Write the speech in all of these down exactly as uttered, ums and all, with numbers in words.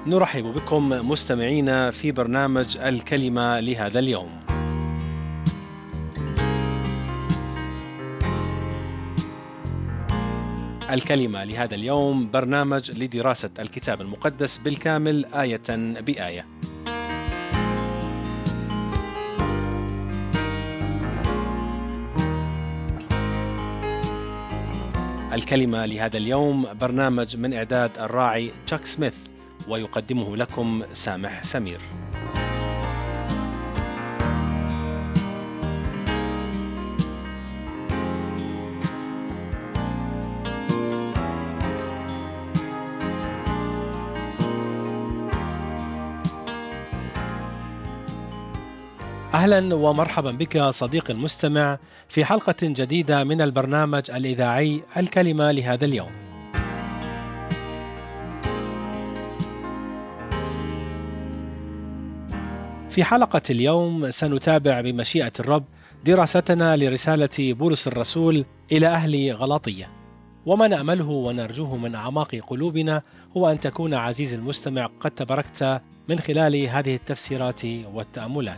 نرحب بكم مستمعينا في برنامج الكلمة لهذا اليوم. الكلمة لهذا اليوم برنامج لدراسة الكتاب المقدس بالكامل آية بآية. الكلمة لهذا اليوم برنامج من إعداد الراعي تشاك سميث، ويقدمه لكم سامح سمير. أهلا ومرحبا بك صديقي المستمع في حلقة جديدة من البرنامج الإذاعي الكلمة لهذا اليوم. في حلقة اليوم سنتابع بمشيئة الرب دراستنا لرسالة بولس الرسول إلى أهل غلاطية، وما نأمله ونرجوه من أعماق قلوبنا هو أن تكون عزيزي المستمع قد تباركت من خلال هذه التفسيرات والتأملات.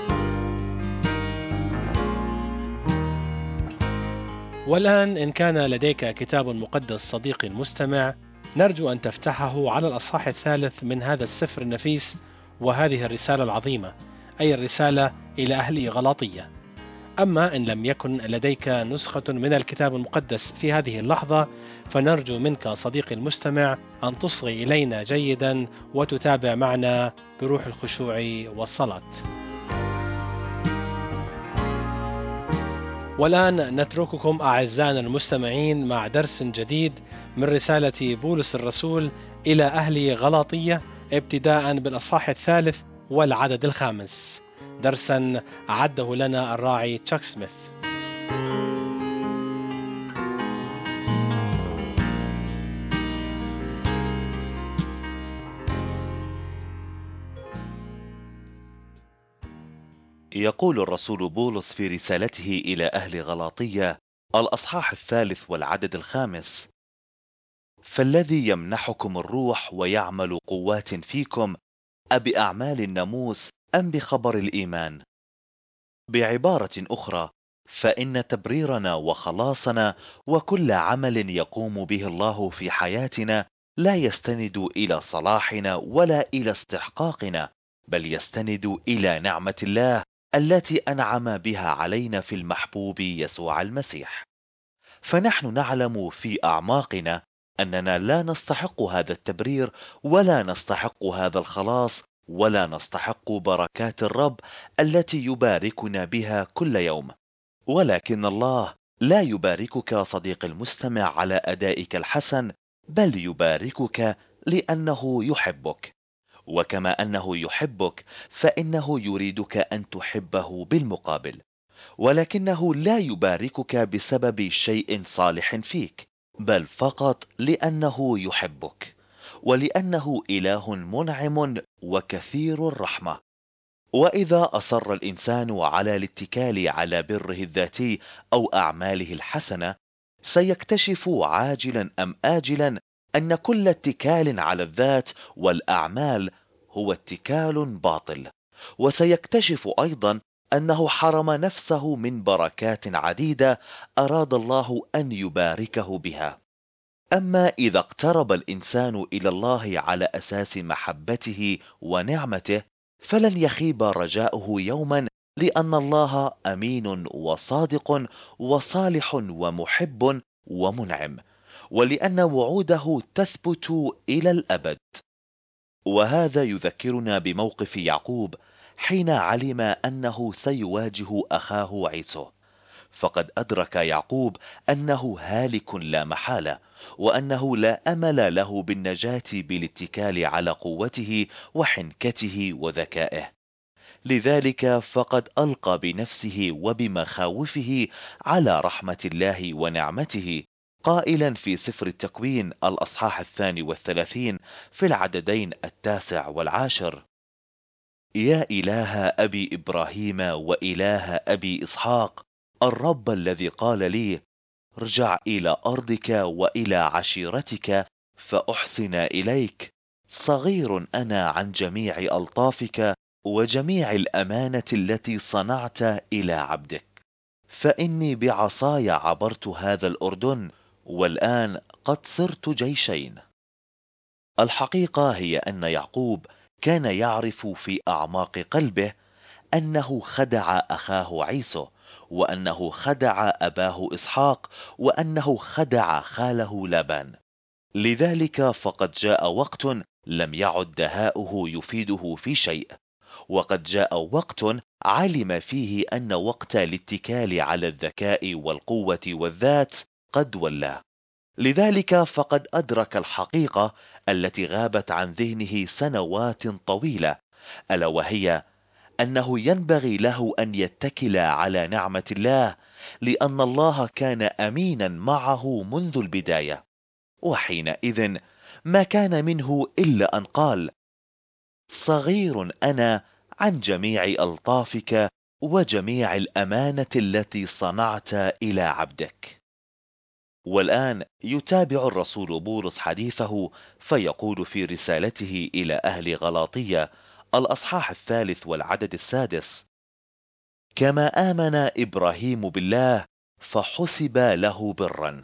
والآن إن كان لديك كتاب مقدس صديقي المستمع، نرجو أن تفتحه على الأصحاح الثالث من هذا السفر النفيس وهذه الرسالة العظيمة، أي الرسالة إلى أهل غلاطية. أما إن لم يكن لديك نسخة من الكتاب المقدس في هذه اللحظة، فنرجو منك صديقي المستمع أن تصغي إلينا جيدا وتتابع معنا بروح الخشوع والصلاة. والآن نترككم أعزائنا المستمعين مع درس جديد من رسالة بولس الرسول إلى أهل غلاطية، ابتداء بالأصحاح الثالث والعدد الخامس، درسا أعده لنا الراعي تشاك سميث. يقول الرسول بولس في رسالته إلى أهل غلاطية الأصحاح الثالث والعدد الخامس: فالذي يمنحكم الروح ويعمل قوات فيكم أبأعمال الناموس أم بخبر الإيمان؟ بعبارة أخرى، فإن تبريرنا وخلاصنا وكل عمل يقوم به الله في حياتنا لا يستند إلى صلاحنا ولا إلى استحقاقنا، بل يستند إلى نعمة الله التي أنعم بها علينا في المحبوب يسوع المسيح. فنحن نعلم في أعماقنا أننا لا نستحق هذا التبرير ولا نستحق هذا الخلاص ولا نستحق بركات الرب التي يباركنا بها كل يوم، ولكن الله لا يباركك صديق المستمع على أدائك الحسن، بل يباركك لأنه يحبك، وكما أنه يحبك فإنه يريدك أن تحبه بالمقابل، ولكنه لا يباركك بسبب شيء صالح فيك، بل فقط لأنه يحبك، ولأنه إله منعم وكثير الرحمة. وإذا أصر الإنسان على الاتكال على بره الذاتي أو أعماله الحسنة، سيكتشف عاجلا أم آجلا أن كل اتكال على الذات والأعمال هو اتكال باطل، وسيكتشف أيضا أنه حرم نفسه من بركات عديدة أراد الله أن يباركه بها. أما إذا اقترب الإنسان إلى الله على أساس محبته ونعمته، فلن يخيب رجاؤه يوما، لأن الله أمين وصادق وصالح ومحب ومنعم، ولأن وعوده تثبت إلى الأبد. وهذا يذكرنا بموقف يعقوب حين علم أنه سيواجه أخاه عيسو، فقد أدرك يعقوب أنه هالك لا محالة، وأنه لا أمل له بالنجاة بالاتكال على قوته وحنكته وذكائه. لذلك فقد ألقى بنفسه وبمخاوفه على رحمة الله ونعمته، قائلا في سفر التكوين الأصحاح الثاني والثلاثين في العددين التاسع والعاشر: يا إله أبي إبراهيم وإله أبي إسحاق، الرب الذي قال لي ارجع إلى أرضك وإلى عشيرتك فأحسن إليك، صغير أنا عن جميع ألطافك وجميع الأمانة التي صنعت إلى عبدك، فإني بعصاي عبرت هذا الأردن، والآن قد صرت جيشين. الحقيقة هي أن يعقوب كان يعرف في أعماق قلبه أنه خدع أخاه عيسو، وأنه خدع أباه إسحاق، وأنه خدع خاله لابان. لذلك فقد جاء وقت لم يعد دهاؤه يفيده في شيء، وقد جاء وقت علم فيه أن وقت الاتكال على الذكاء والقوة والذات قد ولى. لذلك فقد أدرك الحقيقة التي غابت عن ذهنه سنوات طويلة، ألا وهي أنه ينبغي له أن يتكل على نعمة الله، لأن الله كان أمينا معه منذ البداية. وحينئذ ما كان منه إلا أن قال: صغير أنا عن جميع ألطافك وجميع الأمانة التي صنعت إلى عبدك. والآن يتابع الرسول بولس حديثه فيقول في رسالته إلى أهل غلاطية الأصحاح الثالث والعدد السادس: كما آمن إبراهيم بالله فحسب له برا.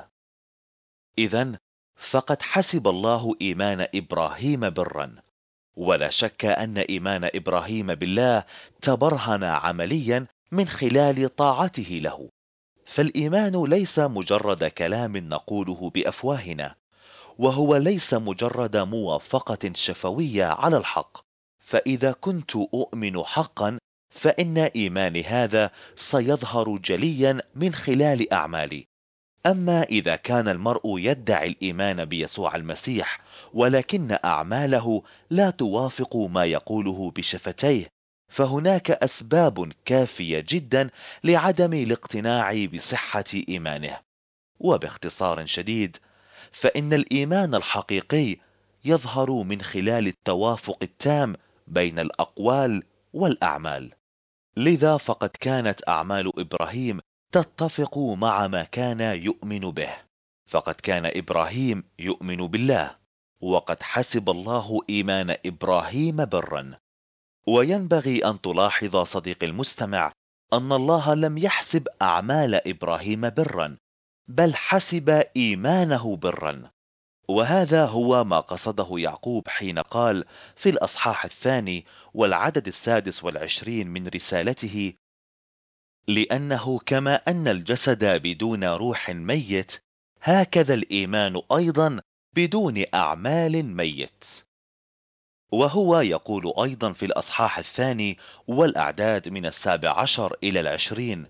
إذن فقد حسب الله إيمان إبراهيم برا، ولا شك أن إيمان إبراهيم بالله تبرهن عمليا من خلال طاعته له. فالإيمان ليس مجرد كلام نقوله بأفواهنا، وهو ليس مجرد موافقة شفوية على الحق. فإذا كنت أؤمن حقا فإن إيماني هذا سيظهر جليا من خلال أعمالي. أما إذا كان المرء يدعي الإيمان بيسوع المسيح ولكن أعماله لا توافق ما يقوله بشفتيه، فهناك أسباب كافية جدا لعدم الاقتناع بصحة إيمانه. وباختصار شديد، فإن الإيمان الحقيقي يظهر من خلال التوافق التام بين الأقوال والأعمال. لذا فقد كانت أعمال إبراهيم تتفق مع ما كان يؤمن به، فقد كان إبراهيم يؤمن بالله، وقد حسب الله إيمان إبراهيم برا. وينبغي أن تلاحظ صديقي المستمع أن الله لم يحسب أعمال إبراهيم برا، بل حسب إيمانه برا. وهذا هو ما قصده يعقوب حين قال في الأصحاح الثاني والعدد السادس والعشرين من رسالته: لأنه كما أن الجسد بدون روح ميت، هكذا الإيمان أيضا بدون أعمال ميت. وهو يقول أيضا في الأصحاح الثاني والأعداد من السابع عشر إلى العشرين: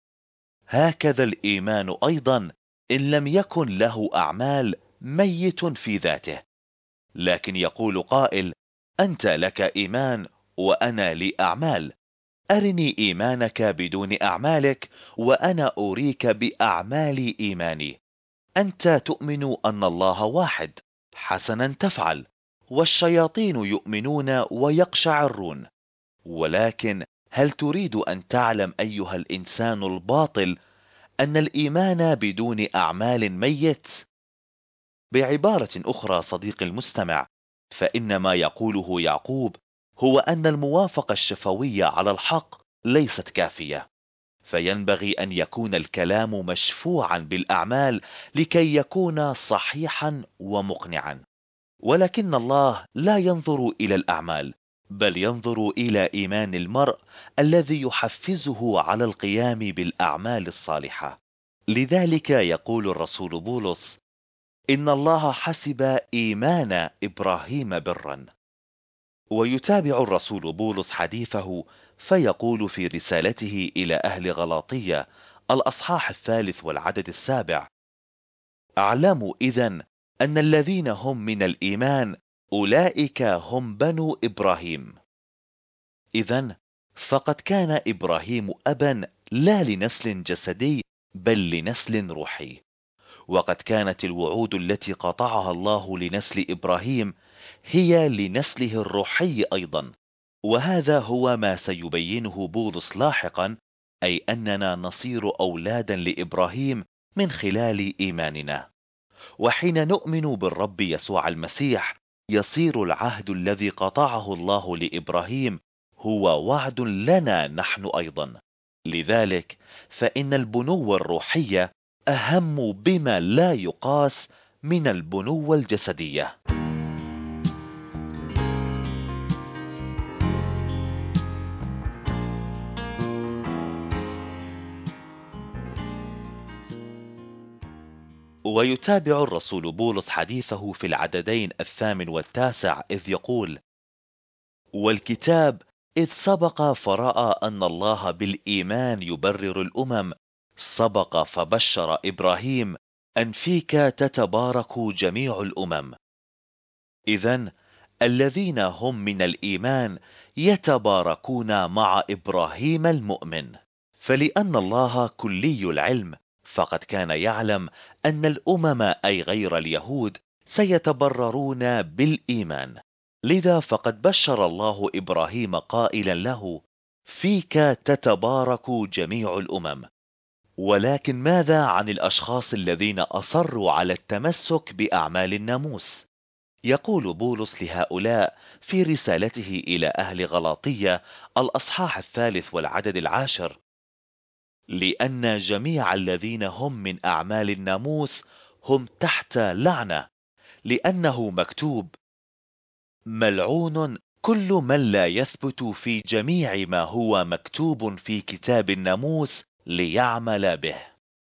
هكذا الإيمان أيضا إن لم يكن له أعمال ميت في ذاته. لكن يقول قائل: أنت لك إيمان وأنا لي أعمال، أرني إيمانك بدون أعمالك وأنا أريك بأعمال إيماني. أنت تؤمن أن الله واحد، حسنا تفعل، والشياطين يؤمنون ويقشعرون. ولكن هل تريد أن تعلم أيها الإنسان الباطل أن الإيمان بدون أعمال ميت؟ بعبارة أخرى صديقي المستمع، فإن ما يقوله يعقوب هو أن الموافقة الشفوية على الحق ليست كافية، فينبغي أن يكون الكلام مشفوعا بالأعمال لكي يكون صحيحا ومقنعا. ولكن الله لا ينظر إلى الأعمال، بل ينظر إلى إيمان المرء الذي يحفزه على القيام بالأعمال الصالحة. لذلك يقول الرسول بولس: إن الله حسب إيمان إبراهيم برا. ويتابع الرسول بولس حديثه فيقول في رسالته إلى أهل غلاطية الأصحاح الثالث والعدد السابع: اعلموا إذن أن الذين هم من الإيمان أولئك هم بنو إبراهيم. إذن فقد كان إبراهيم أبا لا لنسل جسدي بل لنسل روحي، وقد كانت الوعود التي قطعها الله لنسل إبراهيم هي لنسله الروحي أيضا. وهذا هو ما سيبينه بولس لاحقا، أي أننا نصير أولادا لإبراهيم من خلال إيماننا. وحين نؤمن بالرب يسوع المسيح يصير العهد الذي قطعه الله لإبراهيم هو وعد لنا نحن أيضا. لذلك فإن البنوة الروحية أهم بما لا يقاس من البنوة الجسدية. ويتابع الرسول بولس حديثه في العددين الثامن والتاسع إذ يقول: والكتاب إذ سبق فرأى أن الله بالإيمان يبرر الأمم سبق فبشر إبراهيم أن فيك تتبارك جميع الأمم. إذن الذين هم من الإيمان يتباركون مع إبراهيم المؤمن، فلأن الله كلي العلم فقد كان يعلم أن الأمم أي غير اليهود سيتبررون بالإيمان، لذا فقد بشر الله إبراهيم قائلا له: فيك تتبارك جميع الأمم. ولكن ماذا عن الأشخاص الذين أصروا على التمسك بأعمال الناموس؟ يقول بولس لهؤلاء في رسالته إلى أهل غلاطية الأصحاح الثالث والعدد العاشر: لأن جميع الذين هم من أعمال الناموس هم تحت لعنة، لأنه مكتوب: ملعون كل من لا يثبت في جميع ما هو مكتوب في كتاب الناموس ليعمل به.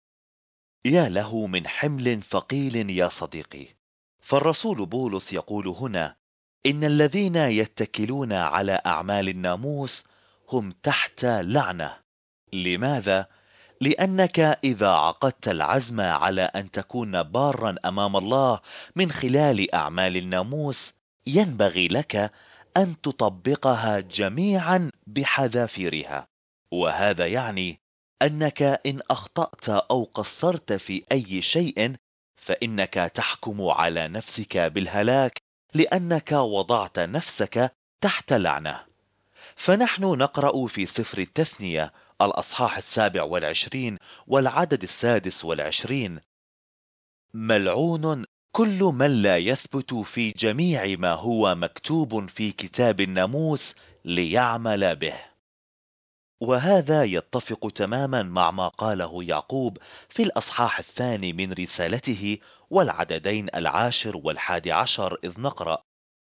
يا له من حمل ثقيل يا صديقي. فالرسول بولس يقول هنا إن الذين يتكلون على أعمال الناموس هم تحت لعنة. لماذا؟ لأنك إذا عقدت العزم على أن تكون بارا أمام الله من خلال أعمال الناموس ينبغي لك أن تطبقها جميعا بحذافيرها، وهذا يعني أنك إن أخطأت أو قصرت في أي شيء فإنك تحكم على نفسك بالهلاك، لأنك وضعت نفسك تحت لعنة. فنحن نقرأ في سفر التثنية الأصحاح السابع والعشرين والعدد السادس والعشرين: ملعون كل من لا يثبت في جميع ما هو مكتوب في كتاب الناموس ليعمل به. وهذا يتفق تماما مع ما قاله يعقوب في الأصحاح الثاني من رسالته والعددين العاشر والحادي عشر إذ نقرأ: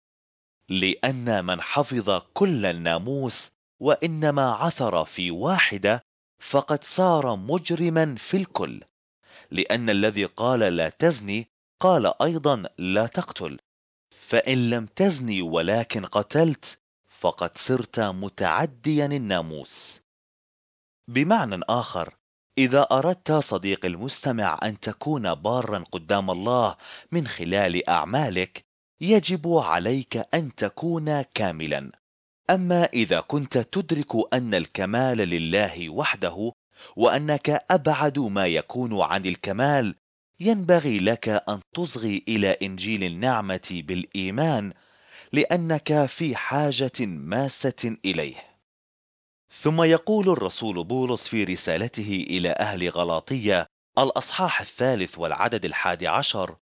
لأن من حفظ كل الناموس وإنما عثر في واحدة فقد صار مجرما في الكل، لأن الذي قال لا تزني قال أيضا لا تقتل، فإن لم تزني ولكن قتلت فقد صرت متعديا الناموس. بمعنى آخر، إذا أردت صديق المستمع أن تكون بارا قدام الله من خلال أعمالك يجب عليك أن تكون كاملا. أما إذا كنت تدرك أن الكمال لله وحده وأنك أبعد ما يكون عن الكمال، ينبغي لك أن تصغي إلى إنجيل النعمة بالإيمان، لأنك في حاجة ماسة إليه. ثم يقول الرسول بولس في رسالته إلى أهل غلاطية الأصحاح الثالث والعدد الحادي عشر: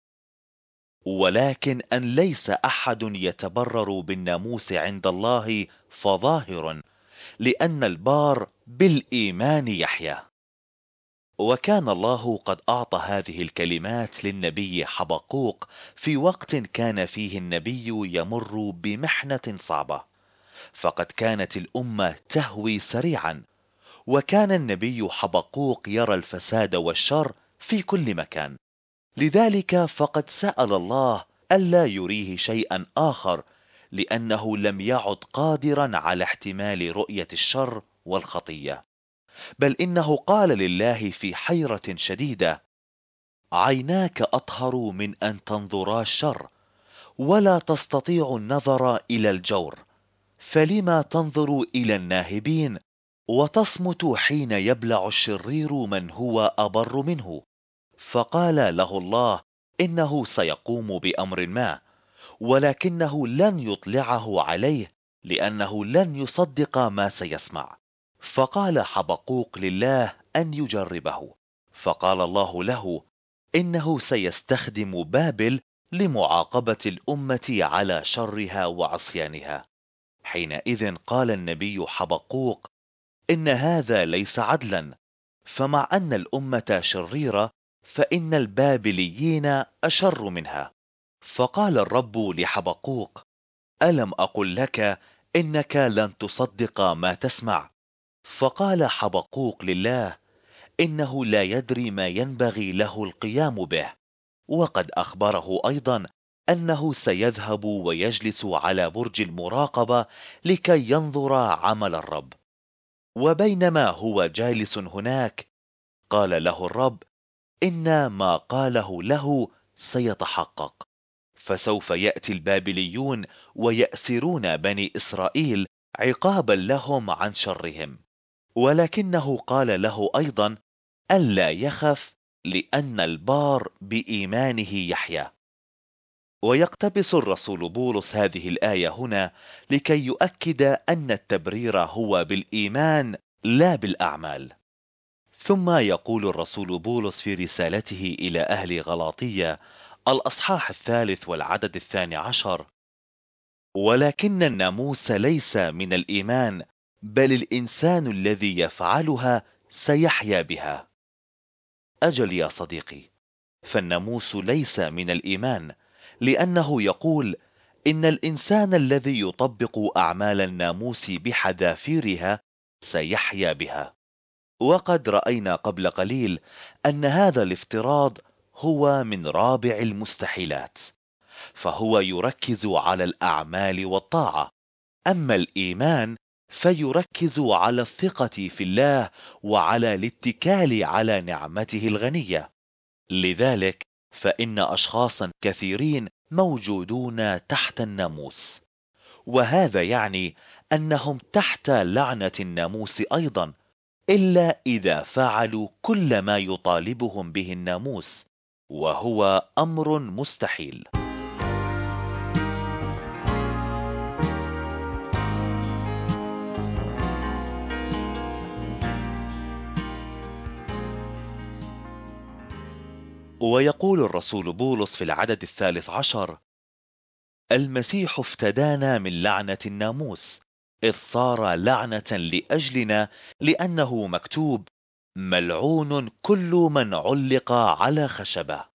ولكن أن ليس أحد يتبرر بالناموس عند الله فظاهر، لأن البار بالإيمان يحيا. وكان الله قد أعطى هذه الكلمات للنبي حبقوق في وقت كان فيه النبي يمر بمحنة صعبة، فقد كانت الأمة تهوي سريعا، وكان النبي حبقوق يرى الفساد والشر في كل مكان، لذلك فقد سأل الله ألا يريه شيئا آخر، لأنه لم يعد قادرا على احتمال رؤية الشر والخطية، بل إنه قال لله في حيرة شديدة: عيناك أطهر من أن تنظرا الشر، ولا تستطيع النظر إلى الجور، فلما تنظر إلى الناهبين وتصمت حين يبلع الشرير من هو أبر منه؟ فقال له الله إنه سيقوم بأمر ما، ولكنه لن يطلعه عليه لأنه لن يصدق ما سيسمع. فقال حبقوق لله أن يجربه، فقال الله له إنه سيستخدم بابل لمعاقبة الأمة على شرها وعصيانها. حينئذ قال النبي حبقوق: إن هذا ليس عدلا، فمع أن الأمة شريرة فإن البابليين أشر منها. فقال الرب لحبقوق: ألم أقل لك إنك لن تصدق ما تسمع؟ فقال حبقوق لله: إنه لا يدري ما ينبغي له القيام به، وقد أخبره أيضا أنه سيذهب ويجلس على برج المراقبة لكي ينظر عمل الرب. وبينما هو جالس هناك قال له الرب: إن ما قاله له سيتحقق، فسوف يأتي البابليون ويأسرون بني إسرائيل عقابا لهم عن شرهم. ولكنه قال له أيضا ألا يخف، لأن البار بإيمانه يحيا. ويقتبس الرسول بولس هذه الآية هنا لكي يؤكد أن التبرير هو بالإيمان لا بالأعمال. ثم يقول الرسول بولس في رسالته إلى أهل غلاطية الأصحاح الثالث والعدد الثاني عشر: ولكن الناموس ليس من الإيمان، بل الإنسان الذي يفعلها سيحيا بها. أجل يا صديقي، فالناموس ليس من الإيمان، لأنه يقول إن الإنسان الذي يطبق أعمال الناموس بحذافيرها سيحيا بها. وقد رأينا قبل قليل أن هذا الافتراض هو من رابع المستحيلات، فهو يركز على الأعمال والطاعة، أما الإيمان فيركز على الثقة في الله وعلى الاتكال على نعمته الغنية. لذلك فإن أشخاصا كثيرين موجودون تحت الناموس، وهذا يعني أنهم تحت لعنة الناموس أيضا، إلا إذا فعلوا كل ما يطالبهم به الناموس، وهو أمر مستحيل. ويقول الرسول بولس في العدد الثالث عشر: المسيح افتدانا من لعنة الناموس، إذ صار لعنة لأجلنا، لأنه مكتوب: ملعون كل من علق على خشبة.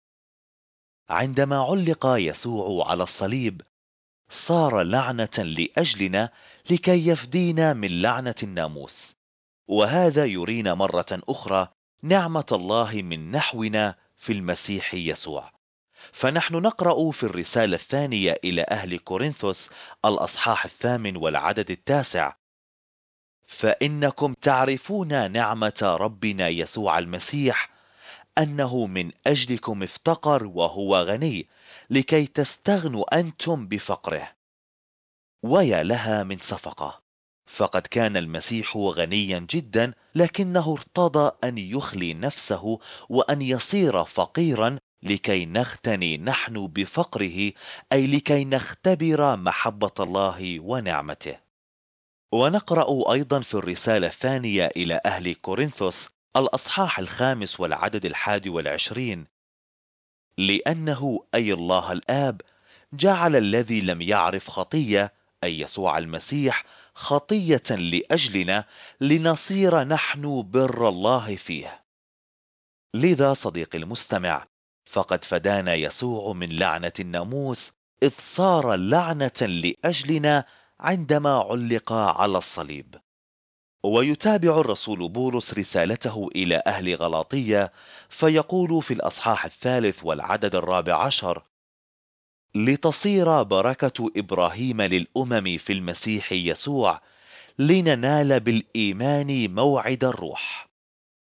عندما علق يسوع على الصليب صار لعنة لأجلنا لكي يفدينا من لعنة الناموس. وهذا يرينا مرة أخرى نعمة الله من نحونا في المسيح يسوع. فنحن نقرأ في الرسالة الثانية إلى أهل كورنثوس الأصحاح الثامن والعدد التاسع: فإنكم تعرفون نعمة ربنا يسوع المسيح، أنه من أجلكم افتقر وهو غني، لكي تستغنوا أنتم بفقره. ويا لها من صفقة، فقد كان المسيح غنيا جدا، لكنه ارتضى أن يخلي نفسه وأن يصير فقيرا لكي نغتني نحن بفقره، أي لكي نختبر محبة الله ونعمته. ونقرأ أيضا في الرسالة الثانية إلى أهل كورنثوس الأصحاح الخامس والعدد الحادي والعشرين: لأنه أي الله الآب جعل الذي لم يعرف خطية، أي يسوع المسيح، خطية لأجلنا، لنصير نحن بر الله فيه. لذا صديقي المستمع، فقد فدانا يسوع من لعنة الناموس، إذ صار لعنة لأجلنا عندما علق على الصليب. ويتابع الرسول بولس رسالته إلى أهل غلاطية فيقول في الأصحاح الثالث والعدد الرابع عشر: لتصير بركة إبراهيم للأمم في المسيح يسوع، لننال بالإيمان موعد الروح.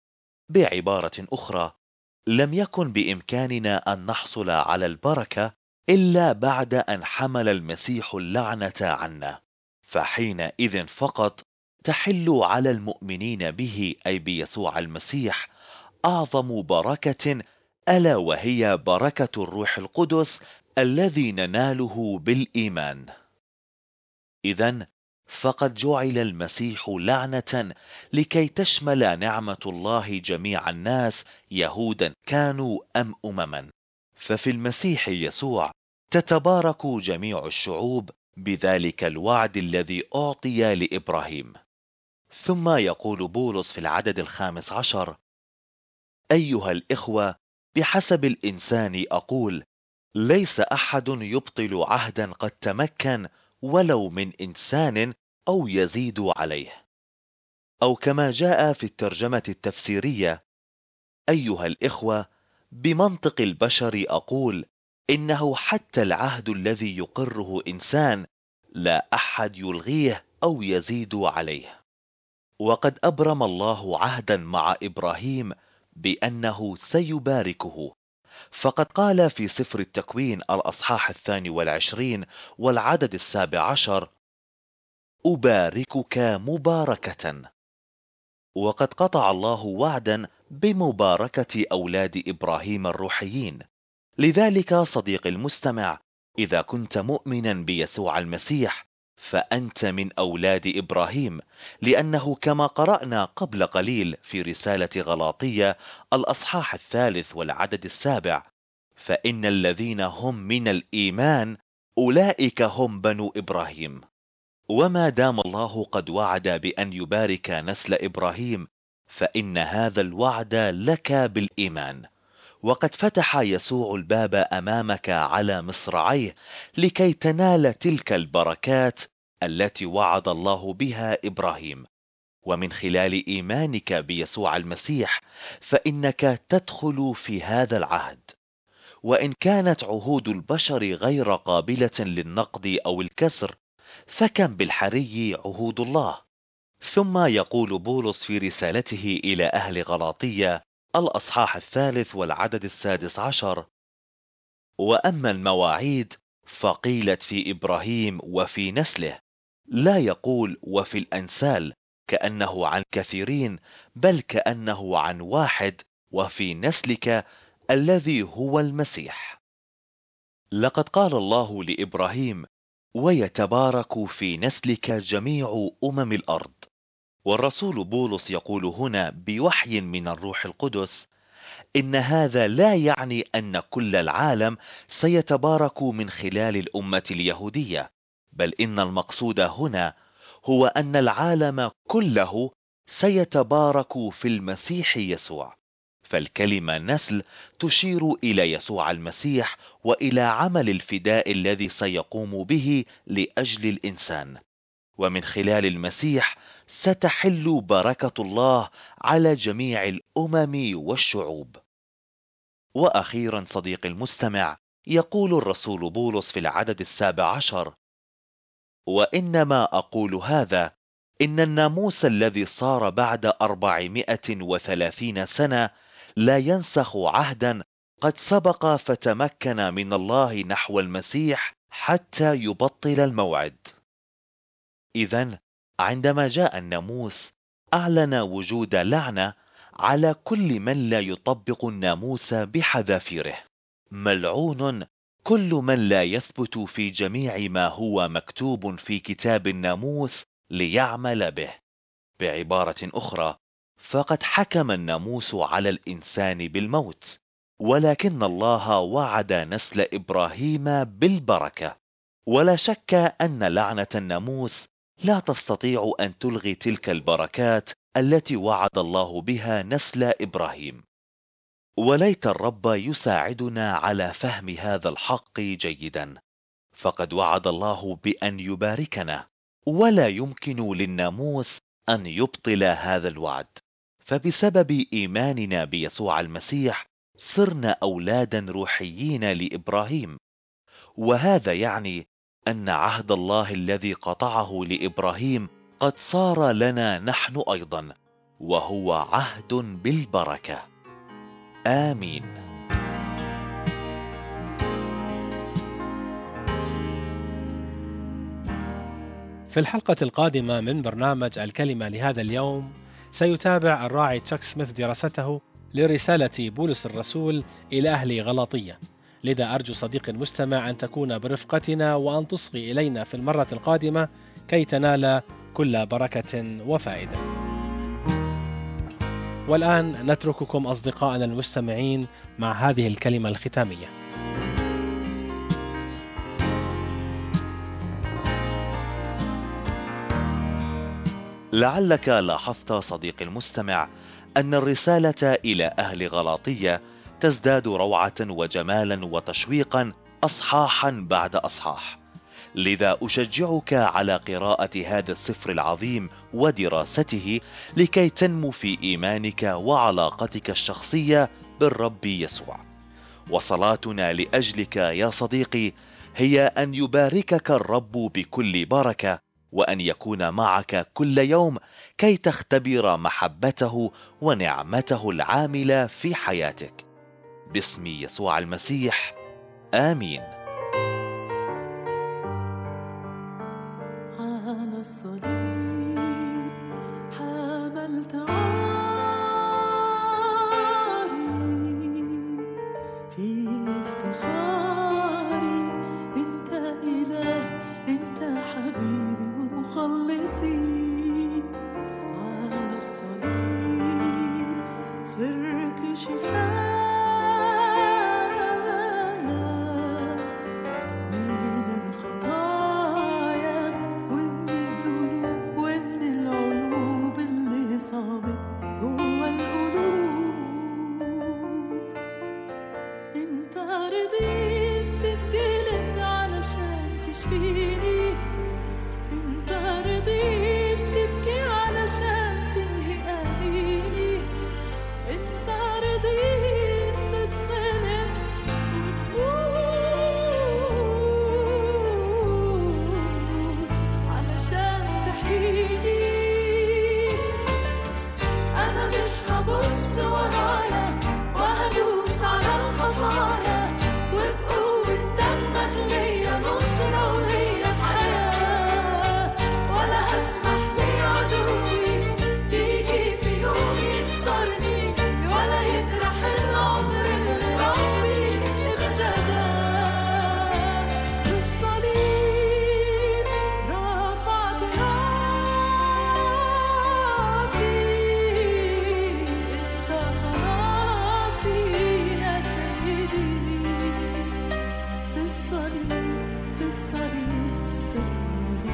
بعبارة أخرى، لم يكن بإمكاننا أن نحصل على البركة إلا بعد أن حمل المسيح اللعنة عنا، فحينئذ فقط تحل على المؤمنين به، أي بيسوع المسيح، أعظم بركة، ألا وهي بركة الروح القدس الذي نناله بالإيمان. إذن فقد جعل المسيح لعنة لكي تشمل نعمة الله جميع الناس، يهودا كانوا أم أمما. ففي المسيح يسوع تتبارك جميع الشعوب بذلك الوعد الذي أعطي لإبراهيم. ثم يقول بولس في العدد الخامس عشر: أيها الإخوة، بحسب الإنسان أقول، ليس أحد يبطل عهدا قد تمكن ولو من إنسان أو يزيد عليه. أو كما جاء في الترجمة التفسيرية: أيها الإخوة، بمنطق البشر أقول إنه حتى العهد الذي يقره إنسان لا أحد يلغيه أو يزيد عليه. وقد أبرم الله عهدا مع إبراهيم بأنه سيباركه، فقد قال في سفر التكوين الأصحاح الثاني والعشرين والعدد السابع عشر: أباركك مباركة. وقد قطع الله وعدا بمباركة أولاد إبراهيم الروحيين. لذلك صديقي المستمع، إذا كنت مؤمنا بيسوع المسيح فأنت من أولاد إبراهيم، لأنه كما قرأنا قبل قليل في رسالة غلاطية الأصحاح الثالث والعدد السابع: فإن الذين هم من الإيمان أولئك هم بنو إبراهيم. وما دام الله قد وعد بأن يبارك نسل إبراهيم، فإن هذا الوعد لك بالإيمان. وقد فتح يسوع الباب أمامك على مصراعيه لكي تنال تلك البركات التي وعد الله بها إبراهيم. ومن خلال إيمانك بيسوع المسيح فإنك تدخل في هذا العهد. وإن كانت عهود البشر غير قابلة للنقض أو الكسر، فكم بالحري عهود الله. ثم يقول بولس في رسالته إلى أهل غلاطية الأصحاح الثالث والعدد السادس عشر: وأما المواعيد فقيلت في إبراهيم وفي نسله، لا يقول وفي الأنسال كأنه عن كثيرين، بل كأنه عن واحد، وفي نسلك الذي هو المسيح. لقد قال الله لإبراهيم: ويتبارك في نسلك جميع أمم الأرض. والرسول بولس يقول هنا بوحي من الروح القدس إن هذا لا يعني أن كل العالم سيتبارك من خلال الأمة اليهودية، بل إن المقصود هنا هو أن العالم كله سيتبارك في المسيح يسوع. فالكلمة نسل تشير إلى يسوع المسيح وإلى عمل الفداء الذي سيقوم به لأجل الإنسان. ومن خلال المسيح ستحل بركة الله على جميع الأمم والشعوب. وأخيرا صديقي المستمع، يقول الرسول بولس في العدد السابع عشر: وإنما أقول هذا إن الناموس الذي صار بعد أربعمائة وثلاثين سنة لا ينسخ عهدا قد سبق فتمكن من الله نحو المسيح حتى يبطل الموعد. إذن عندما جاء الناموس أعلن وجود لعنة على كل من لا يطبق الناموس بحذافيره. ملعون كل من لا يثبت في جميع ما هو مكتوب في كتاب الناموس ليعمل به. بعبارة أخرى، فقد حكم الناموس على الإنسان بالموت، ولكن الله وعد نسل إبراهيم بالبركة. ولا شك أن لعنة الناموس لا تستطيع أن تلغي تلك البركات التي وعد الله بها نسل إبراهيم. وليت الرب يساعدنا على فهم هذا الحق جيدا، فقد وعد الله بأن يباركنا، ولا يمكن للناموس أن يبطل هذا الوعد. فبسبب إيماننا بيسوع المسيح صرنا أولادا روحيين لإبراهيم. وهذا يعني أن عهد الله الذي قطعه لإبراهيم قد صار لنا نحن أيضا، وهو عهد بالبركة. آمين. في الحلقة القادمة من برنامج الكلمة لهذا اليوم سيتابع الراعي تشاك سميث دراسته لرسالة بولس الرسول إلى أهل غلاطية. لذا أرجو صديقي المستمع أن تكون برفقتنا وأن تصغي إلينا في المرة القادمة كي تنال كل بركة وفائدة. والآن نترككم أصدقائنا المستمعين مع هذه الكلمة الختامية. لعلك لاحظت صديقي المستمع أن الرسالة إلى أهل غلاطية تزداد روعة وجمالا وتشويقا أصحاحا بعد أصحاح. لذا أشجعك على قراءة هذا السفر العظيم ودراسته لكي تنمو في إيمانك وعلاقتك الشخصية بالرب يسوع. وصلاتنا لأجلك يا صديقي هي أن يباركك الرب بكل بركة، وأن يكون معك كل يوم كي تختبر محبته ونعمته العاملة في حياتك. باسم يسوع المسيح، آمين. على الصليب حملت عاري، في افتخاري انت إله، انت حبيبي ومخلصي. على الصليب صرت شفايا من الخطايا ومن الذنوب ومن العيوب اللي صابت جوا القلوب. انت رضيت تتجلد علشان تشفيني، انت رضيت تبكي علشان تنهي أنيني، انت رضيت تتصلب وتموت علشان تحييني. أنا مش هبص ورايا وهدوس على الخطايا، وبقوة دمك ليا نصرة وليا حياة، ولا هسمح لعدوي يجي في يوم يكسرني، ولا يجرح العمر اللي ربي افتداه. بالصليب رفعت راسي، انت خلاصي يا سيدي. في الصليب في الصليب في الصليب.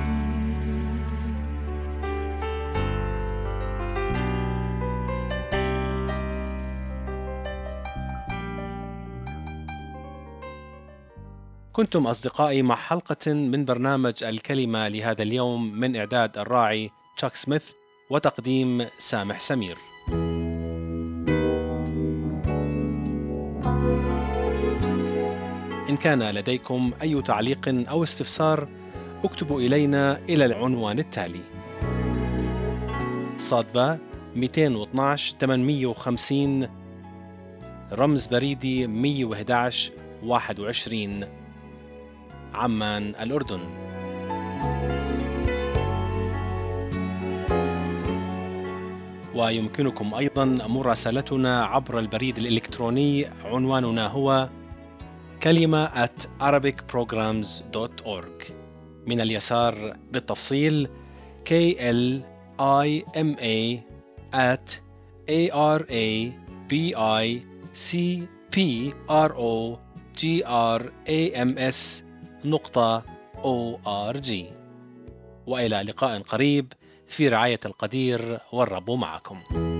كنتم أصدقائي مع حلقة من برنامج الكلمة لهذا اليوم، من إعداد الراعي تشاك سميث وتقديم سامح سمير. إن كان لديكم أي تعليق أو استفسار اكتبوا إلينا إلى العنوان التالي: صادبة مئتين واثناشر ثمانمئة وخمسين، رمز بريدي مئة وأحد عشر واحد وعشرين، عمان الأردن. ويمكنكم أيضا مراسلتنا عبر البريد الإلكتروني، عنواننا هو كلمة at arabic programs dot org. من اليسار بالتفصيل K L I M A at A R A B I C P R O G R A M S نقطة O R G. وإلى لقاء قريب في رعاية القدير، والرب معكم.